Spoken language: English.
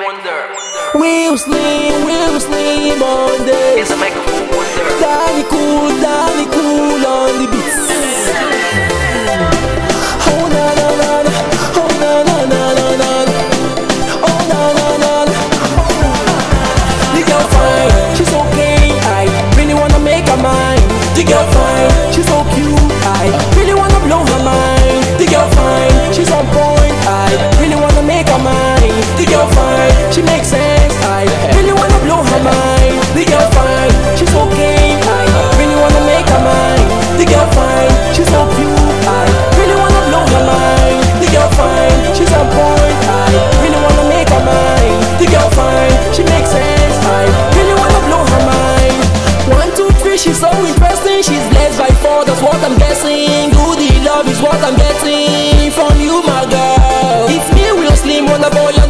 Will Slim on this. It's a microphone wonder. Danny cool on the beats. Oh na na na na, oh na na na na na, oh na na na na. The girl fine, she's okay. I really wanna make her mine. The girl fine, she's so cute. I really wanna blow her mind. The girl fine, she's on point. I really wanna make her mine. The girl fine, she makes sense. I really wanna blow her mind. The girl fine, she's okay. I really wanna make her mine. The girl fine, she's so cute. I really wanna blow her mind. The girl fine, she's on point. I really wanna make her mine. The girl fine, she makes sense. I really wanna blow her mind. 1, 2, 3, she's so interesting. She's blessed by 4, that's what I'm guessing. Goody love is what I'm getting from you, my girl. It's me, Will Slim, Wonder Boy.